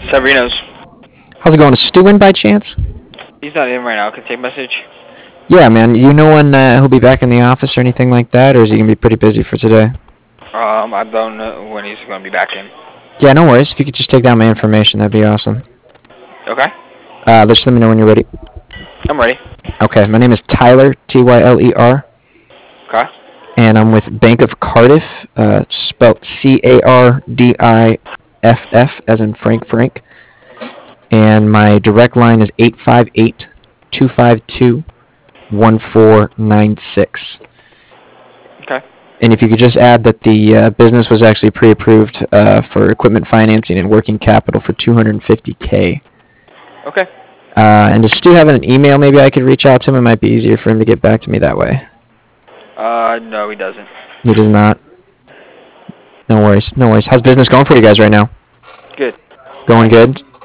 Sabrino's. How's it going? Is Stu in by chance? He's not in right now. Can I take a message? Yeah, man. You know when he'll be back in the office or anything like that, or is he gonna be pretty busy for today? I don't know when he's going to be back in. Yeah, no worries. If you could just take down my information, that'd be awesome. Okay. Just let me know when you're ready. I'm ready. Okay, my name is Tyler, Tyler, Okay. and I'm with Bank of Cardiff, spelled Cardiff, as in Frank. And my direct line is 858-252-1496. Okay. And if you could just add that the business was actually pre-approved for equipment financing and working capital for $250K. Okay. And does Stu have an email maybe I could reach out to him? It might be easier for him to get back to me that way. No, he doesn't. He does not. No worries. How's business going for you guys right now? Good. Going good?